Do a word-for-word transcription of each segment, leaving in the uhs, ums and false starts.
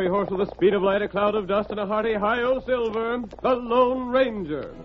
fiery horse with the speed of light, a cloud of dust, and a hearty hi-yo silver, the Lone Ranger.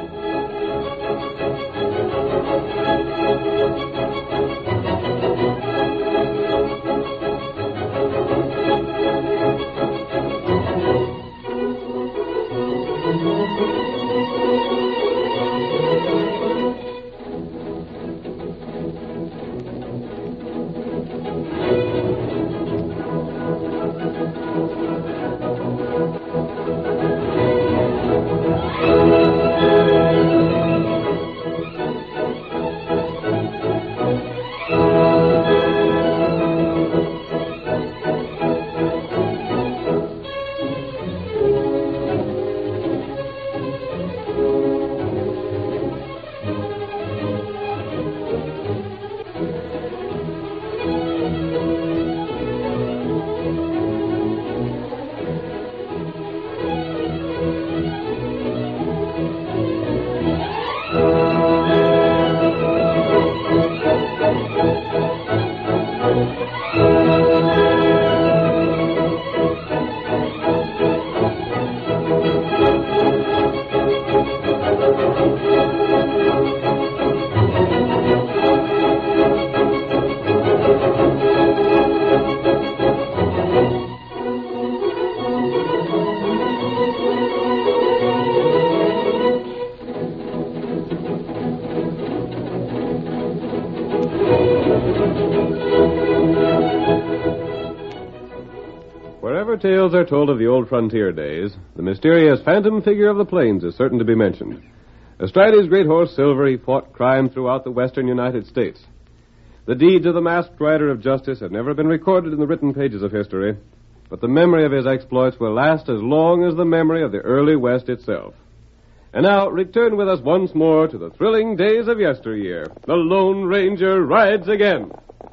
Wherever tales are told of the old frontier days, the mysterious phantom figure of the plains is certain to be mentioned. Astride his great horse, Silver, he fought crime throughout the western United States. The deeds of the masked rider of justice have never been recorded in the written pages of history, but the memory of his exploits will last as long as the memory of the early West itself. And now, return with us once more to the thrilling days of yesteryear. The Lone Ranger rides again.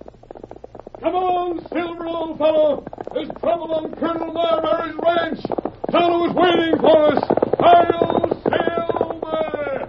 Come on, Silver, old fellow. There's trouble on Colonel Marbury's ranch. Tonto is waiting for us. Hi-yo, Silver!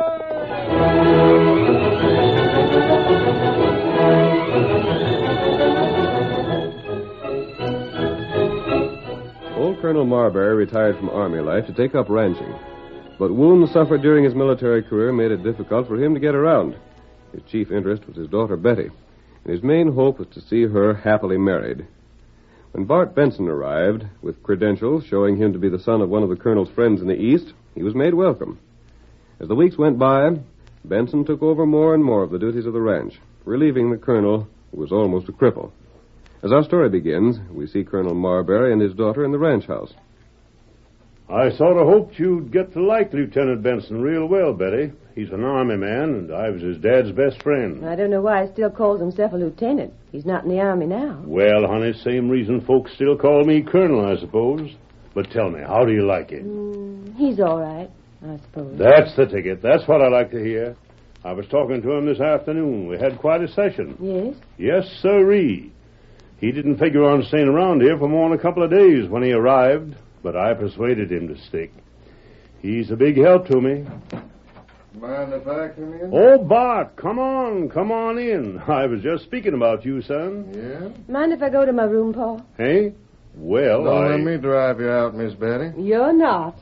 Away! Old Colonel Marbury retired from Army life to take up ranching. But wounds suffered during his military career made it difficult for him to get around. His chief interest was his daughter, Betty. His main hope was to see her happily married. When Bart Benson arrived, with credentials showing him to be the son of one of the colonel's friends in the East, he was made welcome. As the weeks went by, Benson took over more and more of the duties of the ranch, relieving the colonel, who was almost a cripple. As our story begins, we see Colonel Marbury and his daughter in the ranch house. I sort of hoped you'd get to like Lieutenant Benson real well, Betty. He's an Army man, and I was his dad's best friend. I don't know why he still calls himself a lieutenant. He's not in the Army now. Well, honey, same reason folks still call me Colonel, I suppose. But tell me, how do you like him? Mm, he's all right, I suppose. That's the ticket. That's what I like to hear. I was talking to him this afternoon. We had quite a session. Yes? Yes, sirree. He didn't figure on staying around here for more than a couple of days when he arrived, but I persuaded him to stick. He's a big help to me. Mind if I come in? Oh, Bart, come on, come on in. I was just speaking about you, son. Yeah? Mind if I go to my room, Paul? Hey? Well, Don't I... let me drive you out, Miss Betty. You're not.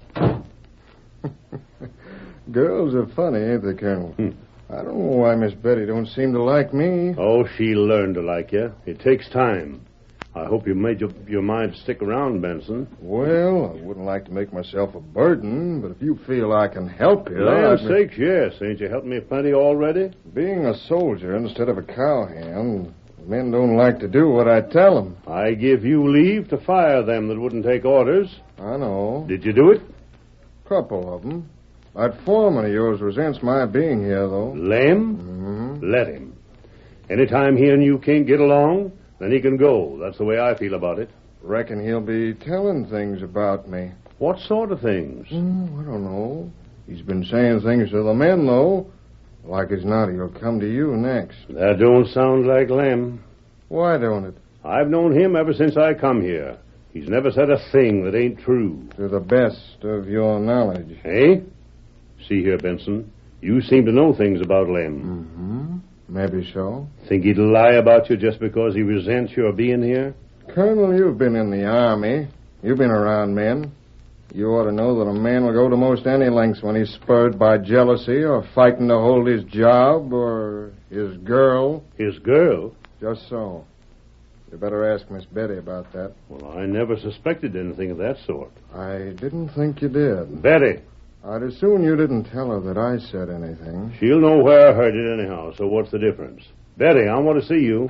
Girls are funny, ain't they, Colonel? Hmm. I don't know why Miss Betty don't seem to like me. Oh, she'll learn to like you. It takes time. I hope you made your, your mind to stick around, Benson. Well, I wouldn't like to make myself a burden, but if you feel I can help you... Land's I'd... sakes, yes. Ain't you helped me plenty already? Being a soldier instead of a cowhand, men don't like to do what I tell them. I give you leave to fire them that wouldn't take orders. I know. Did you do it? Couple of them. That foreman of yours resents my being here, though. Lem? Mm-hmm. Let him. Anytime he and you can't get along, then he can go. That's the way I feel about it. Reckon he'll be telling things about me. What sort of things? Mm, I don't know. He's been saying things to the men, though. Like as not, he'll come to you next. That don't sound like Lem. Why don't it? I've known him ever since I come here. He's never said a thing that ain't true. To the best of your knowledge. Eh? See here, Benson. You seem to know things about Lem. Mm-hmm. Maybe so. Think he'd lie about you just because he resents your being here? Colonel, you've been in the Army. You've been around men. You ought to know that a man will go to most any lengths when he's spurred by jealousy or fighting to hold his job or his girl. His girl? Just so. You better ask Miss Betty about that. Well, I never suspected anything of that sort. I didn't think you did. Betty. I'd assume you didn't tell her that I said anything. She'll know where I heard it anyhow, so what's the difference? Betty, I want to see you.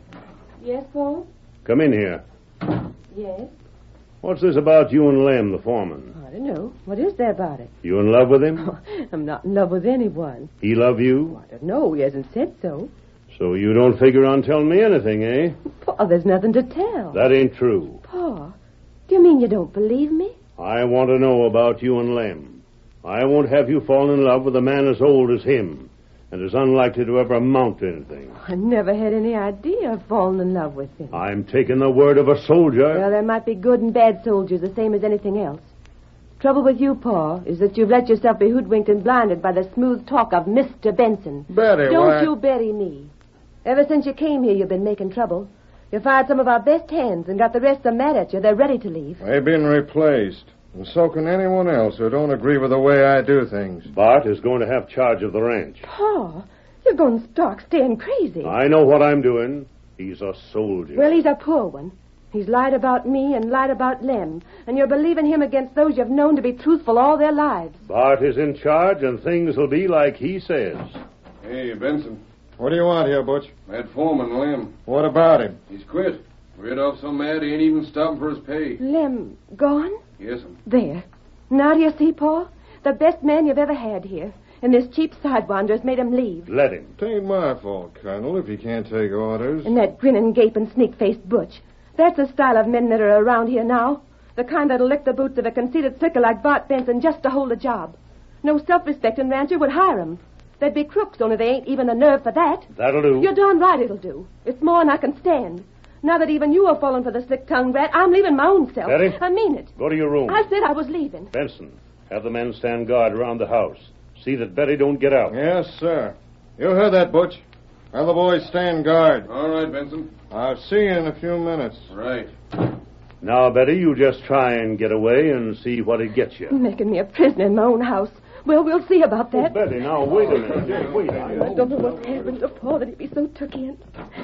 Yes, Paul? Come in here. Yes? What's this about you and Lem, the foreman? I don't know. What is there about it? You in love with him? Oh, I'm not in love with anyone. He love you? I don't know. He hasn't said so. So you don't figure on telling me anything, eh? Paul, there's nothing to tell. That ain't true. Paul, do you mean you don't believe me? I want to know about you and Lem. I won't have you fall in love with a man as old as him and as unlikely to ever amount to anything. I never had any idea of falling in love with him. I'm taking the word of a soldier. Well, there might be good and bad soldiers, the same as anything else. Trouble with you, Paul, is that you've let yourself be hoodwinked and blinded by the smooth talk of Mister Benson. Betty, Don't why... you Betty me. Ever since you came here, you've been making trouble. You fired some of our best hands and got the rest of them mad at you. They're ready to leave. They've been replaced. And so can anyone else who don't agree with the way I do things. Bart is going to have charge of the ranch. Paul, you're going stark staying crazy. I know what I'm doing. He's a soldier. Well, he's a poor one. He's lied about me and lied about Lem. And you're believing him against those you've known to be truthful all their lives. Bart is in charge, and things will be like he says. Hey, Benson. What do you want here, Butch? That foreman, Lem. What about him? He's quit. Rid off so mad he ain't even stopping for his pay. Lem gone? Yes'm. There. Now do you see, Paul? The best man you've ever had here. And this cheap sidewander's made him leave. Let him. It ain't my fault, Colonel, if he can't take orders. And that grinning, gaping, sneak-faced Butch. That's the style of men that are around here now. The kind that'll lick the boots of a conceited slicker like Bart Benson just to hold a job. No self-respecting rancher would hire him. They'd be crooks, only they ain't even the nerve for that. That'll do. You're darn right it'll do. It's more than I can stand. Now that even you are falling for the slick-tongued rat, I'm leaving my own self. Betty? I mean it. Go to your room. I said I was leaving. Benson, have the men stand guard around the house. See that Betty don't get out. Yes, sir. You heard that, Butch. Have the boys stand guard. All right, Benson. I'll see you in a few minutes. Right. Now, Betty, you just try and get away and see what it gets you. Making me a prisoner in my own house. Well, we'll see about that. Oh, Betty, now, wait a minute. Just wait. I I don't know what's happened to Paul that he'd be so took in.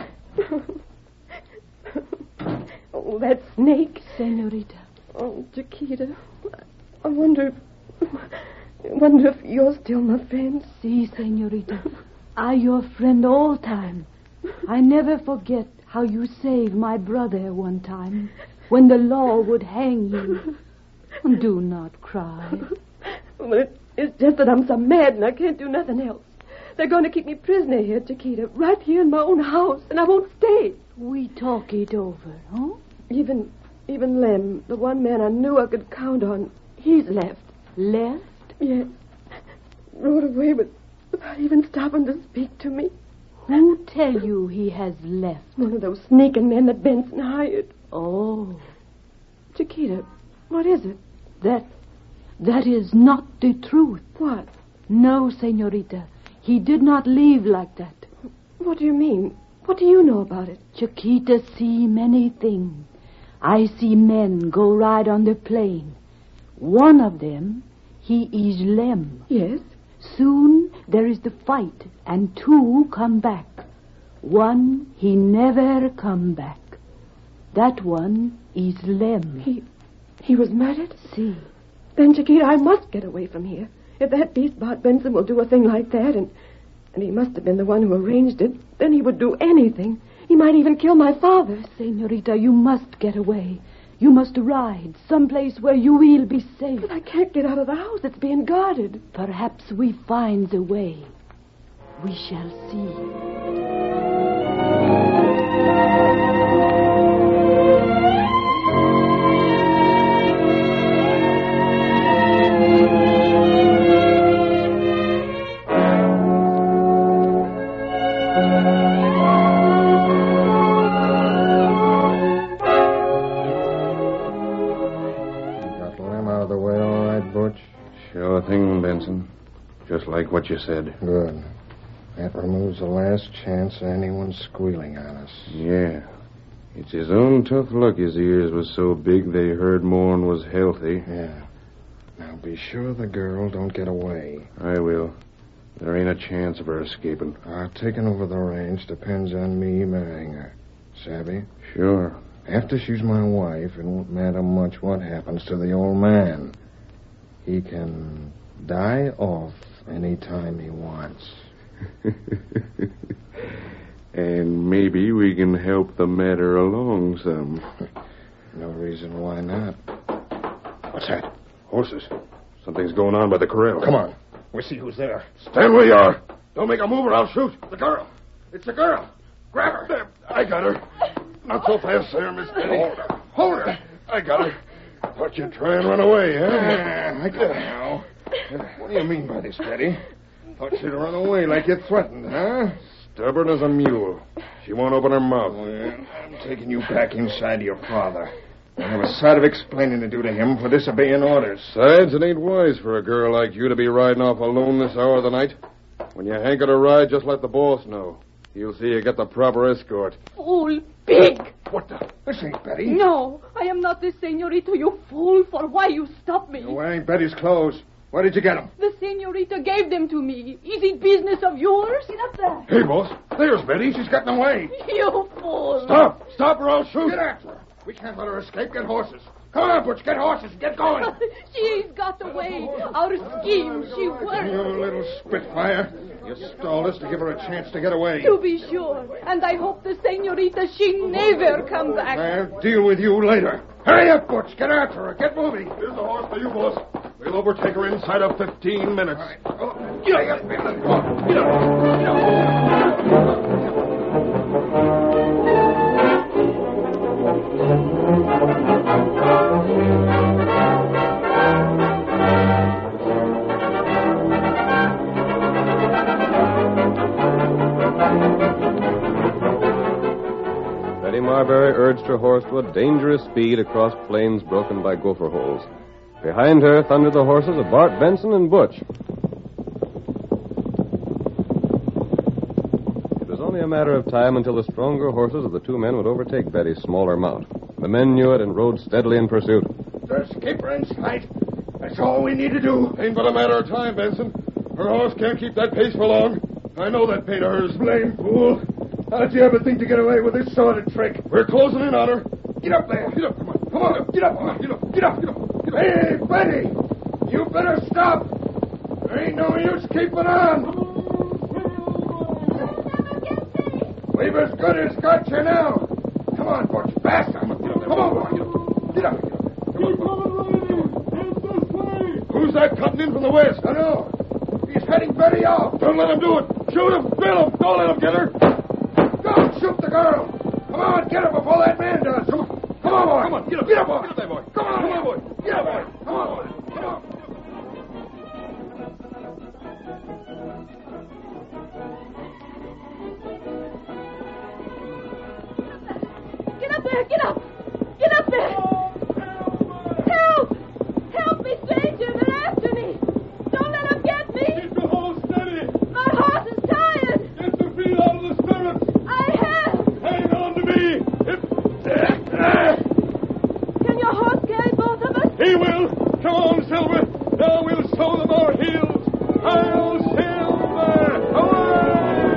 Oh, that snake. Senorita. Oh, Chiquita. I wonder... I wonder if you're still my friend. Si, senorita. I your friend all time. I never forget how you saved my brother one time when the law would hang you. Do not cry. Well, it, it's just that I'm so mad and I can't do nothing else. They're going to keep me prisoner here, Chiquita, right here in my own house, and I won't stay. We talk it over, huh? Even, even Lem, the one man I knew I could count on, he's left. Left? Yes. Rode away with, without even stopping to speak to me. Who tell you he has left? One of those sneaking men that Benson hired. Oh. Chiquita, what is it? That, that is not the truth. What? No, senorita. He did not leave like that. What do you mean? What do you know about it? Chiquita see many things. I see men go ride on the plain. One of them, he is Lem. Yes? Soon there is the fight, and two come back. One, he never come back. That one is Lem. He, he was murdered? See. Then, Chiquita, I must get away from here. If that beast Bart Benson will do a thing like that, and, and he must have been the one who arranged it, then he would do anything. He might even kill my father. Senorita, you must get away. You must ride someplace where you will be safe. But I can't get out of the house. It's being guarded. Perhaps we find the way. We shall see. Sure thing, Benson. Just like what you said. Good. That removes the last chance of anyone squealing on us. Yeah. It's his own tough luck his ears was so big they heard more'n was healthy. Yeah. Now be sure the girl don't get away. I will. There ain't a chance of her escaping. Uh, taking over the ranch depends on me marrying her. Savvy? Sure. After she's my wife, it won't matter much what happens to the old man. He can die off any time he wants. And maybe we can help the matter along some. No reason why not. What's that? Horses. Something's going on by the corral. Come on. We'll see who's there. Stand where you are. Don't make a move or I'll shoot. The girl. It's the girl. Grab her. There. I got her. Not so fast, sir, Miss Betty. Hold her. Hold her. I got her. Thought you'd try and run away, huh? Uh, I got her now. What do you mean by this, Betty? Thought she'd run away like you threatened, huh? Stubborn as a mule. She won't open her mouth. Well, I'm taking you back inside to your father. I have a sight of explaining to do to him for disobeying orders. Besides, it ain't wise for a girl like you to be riding off alone this hour of the night. When you hanker to ride, just let the boss know. He'll see you get the proper escort. Fool, pig! What the? This ain't Betty. No, I am not the senorita, you fool. For why you stop me? You're wearing Betty's clothes. Where did you get them? The senorita gave them to me. Is it business of yours? Get up there. Hey, boss. There's Betty. She's getting away. You fool. Stop. Stop or I'll shoot. Get after her. We can't let her escape. Get horses. Come on, Butch. Get horses. Get going. She's got away. Our scheme, she You worked. little spitfire. You stalled us to give her a chance to get away. To be sure. And I hope the senorita, she never come back. I'll deal with you later. Hurry up, Butch. Get after her. Get moving. Here's the horse for you, boss. We'll overtake her inside of fifteen minutes. Right. Oh, get up. Get up. Get up. Get Betty Marbury urged her horse to a dangerous speed across plains broken by gopher holes. Behind her thundered the horses of Bart Benson and Butch. It was only a matter of time until the stronger horses of the two men would overtake Betty's smaller mount. The men knew it and rode steadily in pursuit. There's Skipper in sight. That's all we need to do. Ain't but a matter of time, Benson. Her horse can't keep that pace for long. I know that paint of hers. Blame fool. How'd you ever think to get away with this sort of trick? We're closing in on her. Get up there. Get up, come on. Come on. Get up. Come on. Get up. Get up. Get up. Get up. Hey, Betty. You better stop. There ain't no use keeping on. We've as good as got you now. Come on, Butch. Faster. Come on, boy. Get up. Get up. Come on. Who's that cutting in from the west? I know. He's heading Betty off. Don't let him do it. Shoot him. Drill him. Don't let him get her. Go, shoot the girl. Come on, get her before that man does. Come on. Come on, boy. Come on. Get up. Get up, boy. Get up there, boy. Come on. Come on, boy. Get up, boy. Come on, boy. Come on. Get up there, get up. Get up there. Help. Help me, stranger. They're after me. Don't let them get me. Keep your horse steady. My horse is tired. Get the feet out of the stirrups. I have. Hang on to me. If... Can your horse carry both of us? He will. Come on, Silver. Now we'll show them our heels. I'll Silver. Away!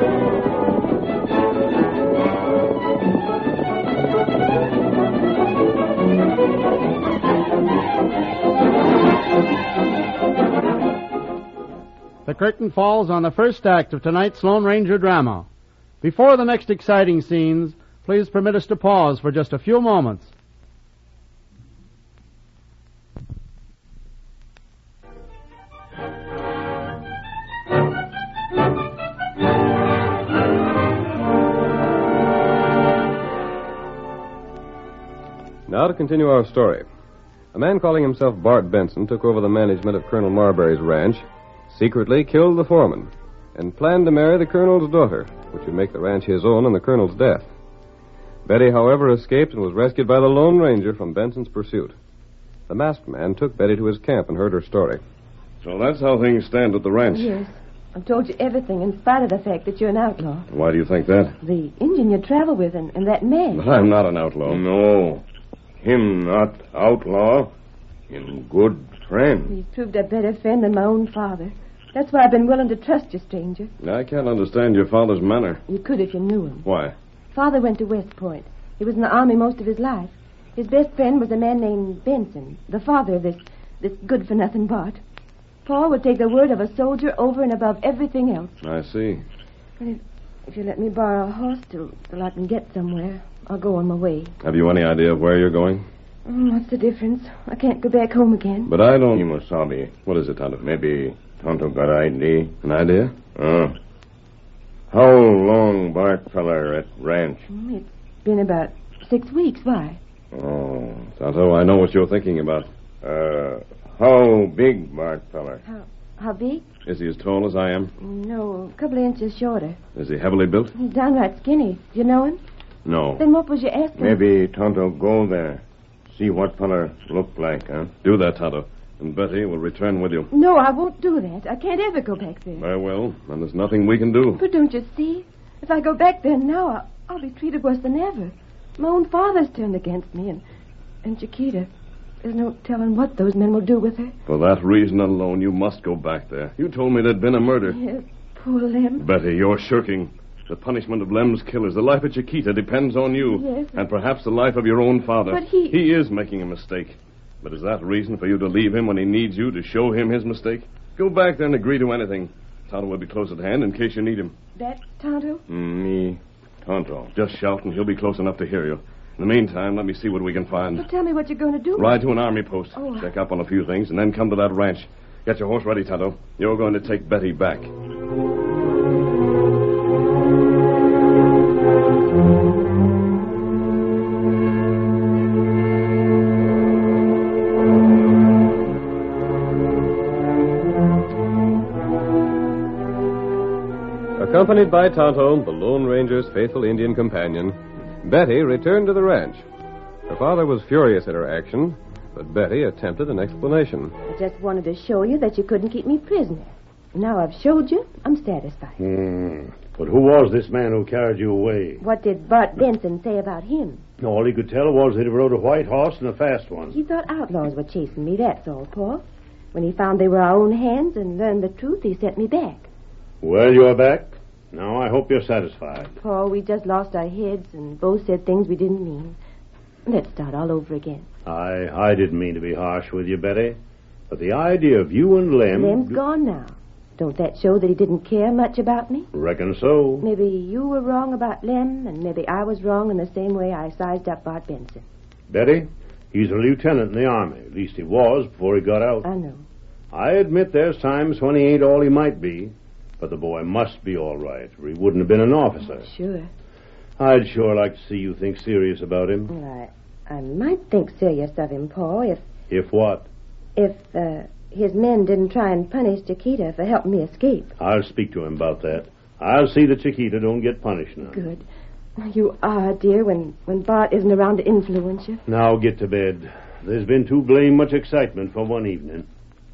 The curtain falls on the first act of tonight's Lone Ranger drama. Before the next exciting scenes, please permit us to pause for just a few moments. Now to continue our story. A man calling himself Bart Benson took over the management of Colonel Marbury's ranch, secretly killed the foreman, and planned to marry the colonel's daughter, which would make the ranch his own on the colonel's death. Betty, however, escaped and was rescued by the Lone Ranger from Benson's pursuit. The masked man took Betty to his camp and heard her story. So that's how things stand at the ranch. Yes. I've told you everything in spite of the fact that you're an outlaw. Why do you think that? The Indian you travel with and, and that man. But I'm not an outlaw. No. Him not outlaw. Him good friend. He's proved a better friend than my own father. That's why I've been willing to trust you, stranger. I can't understand your father's manner. You could if you knew him. Why? Father went to West Point. He was in the army most of his life. His best friend was a man named Benson, the father of this, this good-for-nothing Bart. Paul would take the word of a soldier over and above everything else. I see. And if, if you let me borrow a horse till, till I can get somewhere, I'll go on my way. Have you any idea of where you're going? Oh, what's the difference? I can't go back home again. But I don't... Kimosabe. What is it, Tonto? Maybe Tonto got idea. An idea? Uh, how long Bart feller at ranch? It's been about six weeks. Why? Oh. Tonto, I know what you're thinking about. Uh, how big Bart feller? How, how big? Is he as tall as I am? No, a couple of inches shorter. Is he heavily built? He's downright skinny. Do you know him? No. Then what was you asking? Maybe Tonto go there. See what feller look like, huh? Do that, Tonto. And Betty will return with you. No, I won't do that. I can't ever go back there. Very well. And there's nothing we can do. But don't you see? If I go back there now, I'll, I'll be treated worse than ever. My own father's turned against me, and, and Chiquita. There's no telling what those men will do with her. For that reason alone, you must go back there. You told me there'd been a murder. Yes, poor Lem. Betty, you're shirking. The punishment of Lem's killers, the life of Chiquita, depends on you. Yes. And perhaps the life of your own father. But he... He is making a mistake. But is that reason for you to leave him when he needs you to show him his mistake? Go back there and agree to anything. Tonto will be close at hand in case you need him. That Tonto? Mm, me, Tonto. Just shout and he'll be close enough to hear you. In the meantime, let me see what we can find. Well, tell me what you're going to do. Ride to an army post. Oh. Check up on a few things, and then come to that ranch. Get your horse ready, Tonto. You're going to take Betty back. Accompanied by Tonto, the Lone Ranger's faithful Indian companion, Betty returned to the ranch. Her father was furious at her action, but Betty attempted an explanation. I just wanted to show you that you couldn't keep me prisoner. Now I've showed you, I'm satisfied. Hmm. But who was this man who carried you away? What did Bart Benson say about him? All he could tell was that he rode a white horse and a fast one. He thought outlaws were chasing me, that's all, Paul. When he found they were our own hands and learned the truth, he sent me back. Well, you're back. Now I hope you're satisfied. Paul, we just lost our heads and both said things we didn't mean. Let's start all over again. I I didn't mean to be harsh with you, Betty. But the idea of you and Lem... Lem's gone now. Don't that show that he didn't care much about me? Reckon so. Maybe you were wrong about Lem, and maybe I was wrong in the same way I sized up Bart Benson. Betty, he's a lieutenant in the Army. At least he was before he got out. I know. I admit there's times when he ain't all he might be. But the boy must be all right, or he wouldn't have been an officer. Sure. I'd sure like to see you think serious about him. Well, I, I might think serious of him, Paul, if... If what? If, uh, his men didn't try and punish Chiquita for helping me escape. I'll speak to him about that. I'll see that Chiquita don't get punished now. Good. You are, dear, when, when Bart isn't around to influence you. Now get to bed. There's been too blame much excitement for one evening.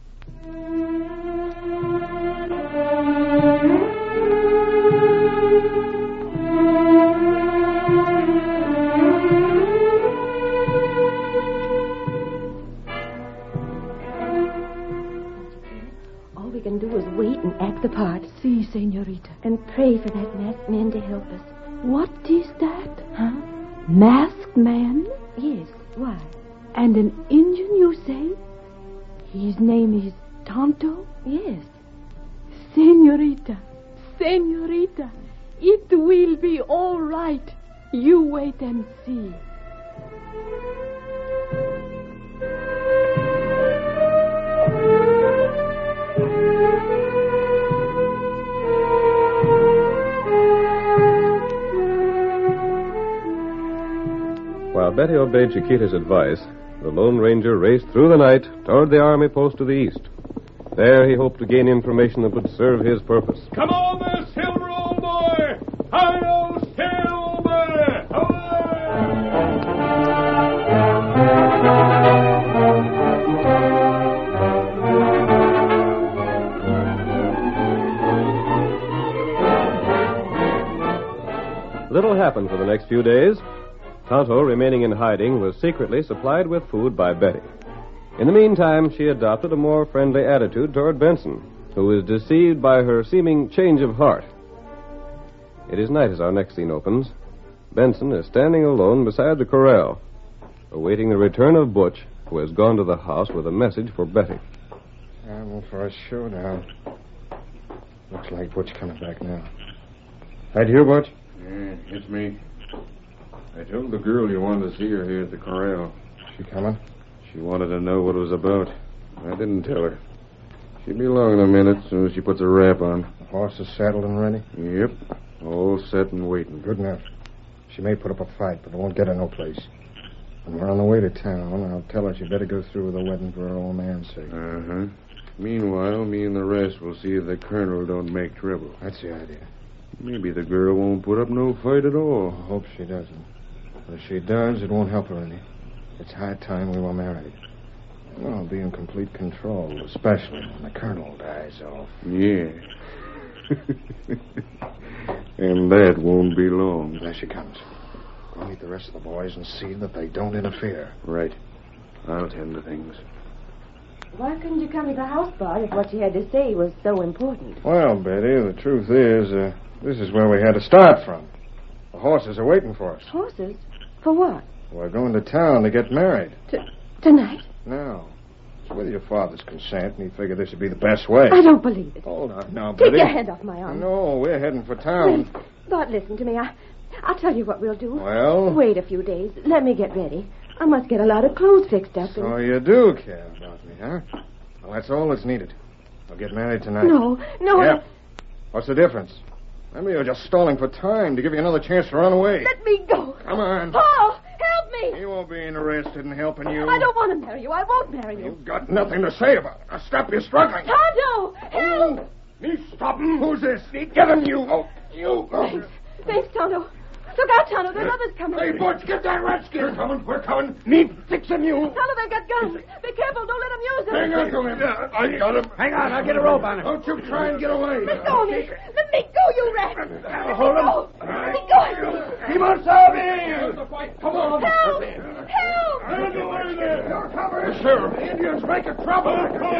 All we can do is wait and act the part. Si, senorita. And pray for that masked man to help us. What is that? Huh? Masked man? Yes, why? And an Indian, you say? His name is Tonto? Yes. Senorita, senorita, it will be all right. You wait and see. While Betty obeyed Chiquita's advice, the Lone Ranger raced through the night toward the army post to the east. There he hoped to gain information that would serve his purpose. Come on there, Silver, old boy! Hi-yo, Silver! Hooray! Little happened for the next few days. Tonto, remaining in hiding, was secretly supplied with food by Betty. In the meantime, she adopted a more friendly attitude toward Benson, who was deceived by her seeming change of heart. It is night as our next scene opens. Benson is standing alone beside the corral, awaiting the return of Butch, who has gone to the house with a message for Betty. I'm for a showdown. Looks like Butch coming back now. Right here, Butch? Yeah, it's me. I told the girl you wanted to see her here at the corral. She coming? She wanted to know what it was about. I didn't tell her. She'll be along in a minute, as soon as she puts her wrap on. The horse is saddled and ready? Yep. All set and waiting. Good enough. She may put up a fight, but it won't get her no place. When we're on the way to town, I'll tell her she better go through with the wedding for her old man's sake. Uh-huh. Meanwhile, me and the rest will see if the colonel don't make trouble. That's the idea. Maybe the girl won't put up no fight at all. I hope she doesn't. But if she does, it won't help her any. It's high time we were married. And I'll be in complete control, especially when the colonel dies off. Yeah. And that won't be long. There she comes. Go meet the rest of the boys and see that they don't interfere. Right. I'll tend to things. Why couldn't you come to the house, Bart, if what you had to say was so important? Well, Betty, the truth is, uh, this is where we had to start from. The horses are waiting for us. Horses? For what? We're going to town to get married. T- tonight? No. It's with your father's consent, and he figured this would be the best way. I don't believe it. Hold on now, Take Betty. your hand off my arm. No, we're heading for town. Wait. Bart, listen to me. I, I'll tell you what we'll do. Well? Wait a few days. Let me get ready. I must get a lot of clothes fixed up. So and... you do care about me, huh? Well, that's all that's needed. We'll get married tonight. No, no. Yeah. What's the difference? Maybe you're just stalling for time to give you another chance to run away. Let me go. Come on. Paul, help me. He won't be interested in helping you. I don't want to marry you. I won't marry you. You've got nothing to say about it. Now stop your struggling. Tonto, help. Me stop him. Who's this? Get him, you. Oh, you. Thanks. Thanks, Tonto. Look out, Tonto. There's others coming. Hey, Butch, get that redskin. We're coming. We're coming. Me fixing you. Tonto, they've got guns. Be careful. Don't let them use them. Hang on to him. Yeah, I got him. Hang on, I'll get a rope on him. Don't you try and get away. Let go of me. Let me go, you rat. Let me hold him. go. Let me go. He must have me. Come on. Help. Help. Get away there. You're covered. Sheriff, the Indians making trouble.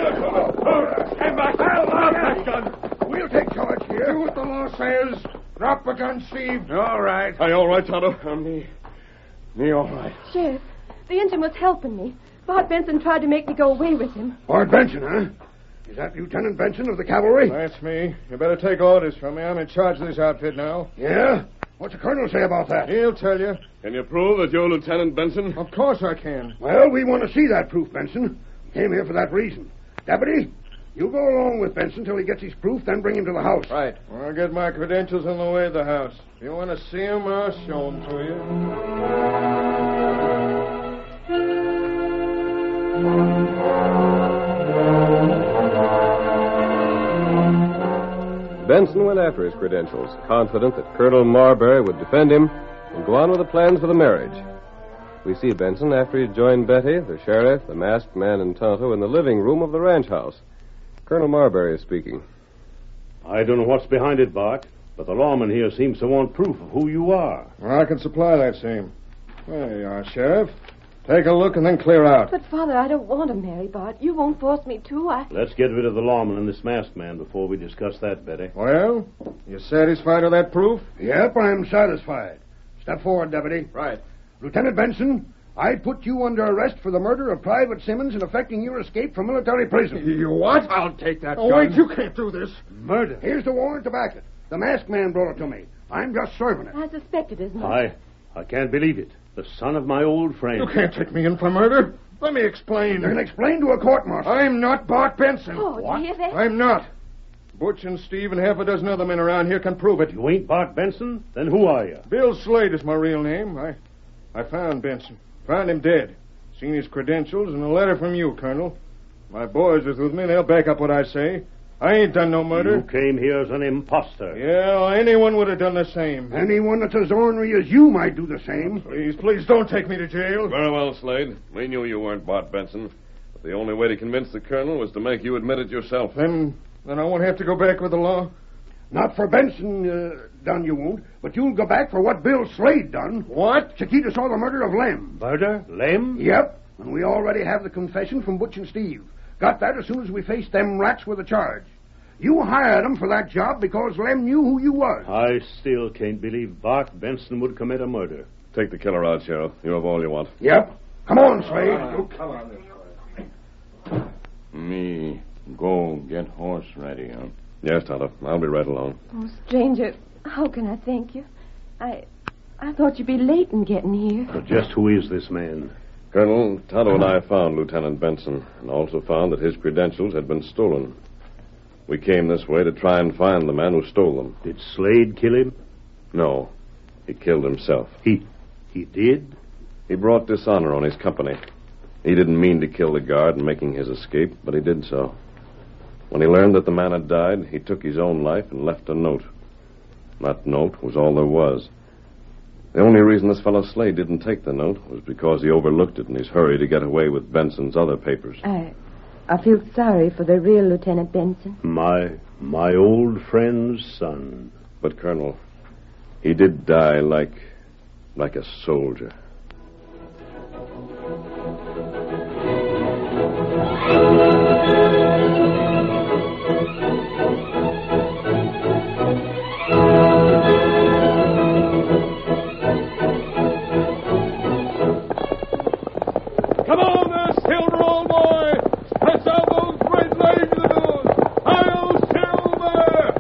Stand back. I'll load that gun. We'll take charge here. Do what the law says. Drop the gun, Steve. All right. Are you all right, Tonto? I'm me. Me all right. Sheriff, the engine was helping me. Bart Benson tried to make me go away with him. Bart Benson, huh? Is that Lieutenant Benson of the cavalry? That's me. You better take orders from me. I'm in charge of this outfit now. Yeah? What's the colonel say about that? He'll tell you. Can you prove that you're Lieutenant Benson? Of course I can. Well, we want to see that proof, Benson. We came here for that reason. Deputy, you go along with Benson till he gets his proof, then bring him to the house. Right. I'll get my credentials on the way to the house. If you want to see him, I'll show him to you. Benson went after his credentials, confident that Colonel Marbury would defend him and go on with the plans for the marriage. We see Benson after he joined Betty, the sheriff, the masked man, and Tonto in the living room of the ranch house. Colonel Marbury is speaking. I don't know what's behind it, Bart, but the lawman here seems to want proof of who you are. Well, I can supply that same. There you are, Sheriff. Take a look and then clear out. But, Father, I don't want to marry Bart. You won't force me to. I... Let's get rid of the lawman and this masked man before we discuss that, Betty. Well, you satisfied with that proof? Yep, I'm satisfied. Step forward, Deputy. Right. Lieutenant Benson, I put you under arrest for the murder of Private Simmons and effecting your escape from military prison. You what? I'll take that Oh, gun. wait, you can't do this. Murder. Here's the warrant to back it. The masked man brought it to me. I'm just serving it. I suspected as much. I, I can't believe it. The son of my old friend. You can't take me in for murder. Let me explain. You can explain to a court-martial. I'm not Bart Benson. Oh, do you hear that? I'm not. Butch and Steve and half a dozen other men around here can prove it. You ain't Bart Benson? Then who are you? Bill Slade is my real name. I, I found Benson. Found him dead. Seen his credentials and a letter from you, Colonel. My boys is with me. They'll back up what I say. I ain't done no murder. You came here as an imposter. Yeah, anyone would have done the same. Anyone that's as ornery as you might do the same. Please, please don't take me to jail. Very well, Slade. We knew you weren't Bart Benson. But the only way to convince the colonel was to make you admit it yourself. Then, then I won't have to go back with the law. Not for Benson. Uh, done you won't, but you'll go back for what Bill Slade done. What? Chiquita saw the murder of Lem. Murder? Lem? Yep, and we already have the confession from Butch and Steve. Got that as soon as we faced them rats with a charge. You hired them for that job because Lem knew who you was. I still can't believe Bart Benson would commit a murder. Take the killer out, Sheriff. You have all you want. Yep. Come on, Slade. Oh, come on this way. Me go get horse ready, huh? Yes, Tonto. I'll be right along. Oh, stranger, how can I thank you? I I thought you'd be late in getting here. But just who is this man? Colonel, Tonto and I found Lieutenant Benson and also found that his credentials had been stolen. We came this way to try and find the man who stole them. Did Slade kill him? No. He killed himself. He... he did? He brought dishonor on his company. He didn't mean to kill the guard in making his escape, but he did so. When he learned that the man had died, he took his own life and left a note. That note was all there was. The only reason this fellow Slade didn't take the note was because he overlooked it in his hurry to get away with Benson's other papers. I, I feel sorry for the real Lieutenant Benson. My... my old friend's son. But, Colonel, he did die like... like a soldier. Come on there, Silver, old boy! Stretch out those great legs of those! Hi-yo, Silver!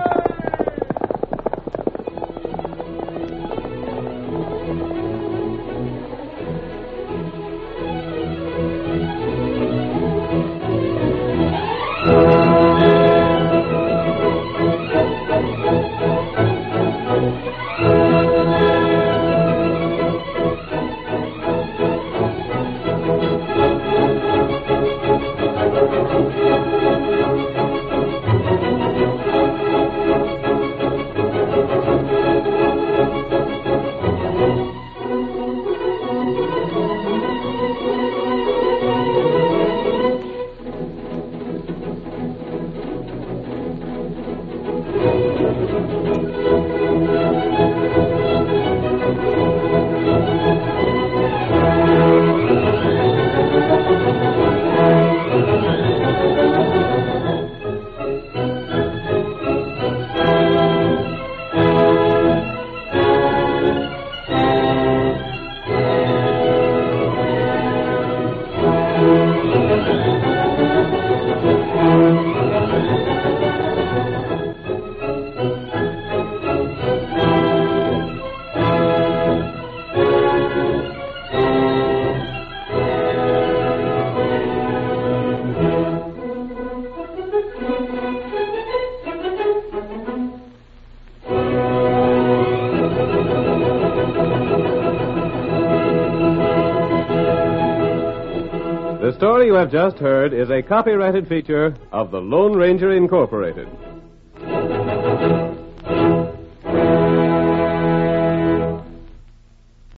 Away! The story you have just heard is a copyrighted feature of the Lone Ranger Incorporated.